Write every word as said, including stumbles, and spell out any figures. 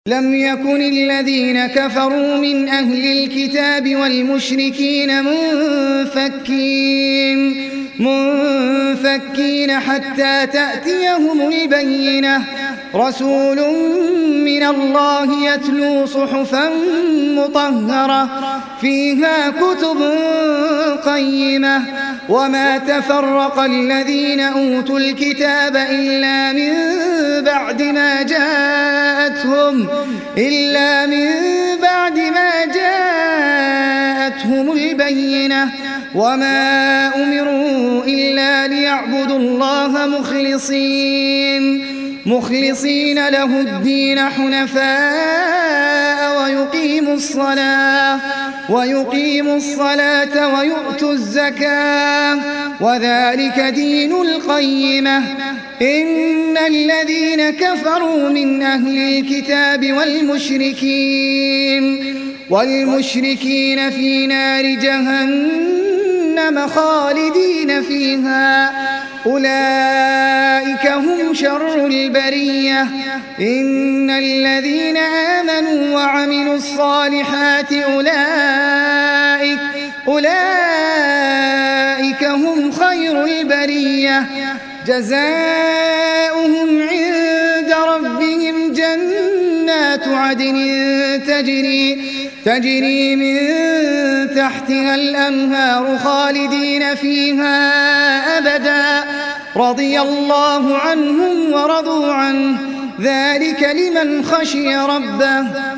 لم يكن الذين كفروا من أهل الكتاب والمشركين منفكين منفكين حتى تأتيهم البينة رسول من الله يتلو صحفا مطهرة فيها كتب قيمة وما تفرق الذين أوتوا الكتاب إلا من بعد ما جاءتهم إلا من بعد ما جاءتهم البينة وما أمروا إلا ليعبدوا الله مخلصين مخلصين له الدين حنفاء ويقيموا الصلاة ويقيموا الصلاة ويؤتوا الزكاة وذلك دين القيمة إن الذين كفروا من أهل الكتاب والمشركين والمشركين في نار جهنم خالدين فيها أولئك هم شر البرية إن الذين آمنوا وعملوا الصالحات أولئك أولئك هم خير البرية جزاؤهم عند ربهم جنات عدن تجري تجري من تحتها الأنهار خالدين فيها أبدا رضي الله عنهم ورضوا عنه ذلك لمن خشي ربه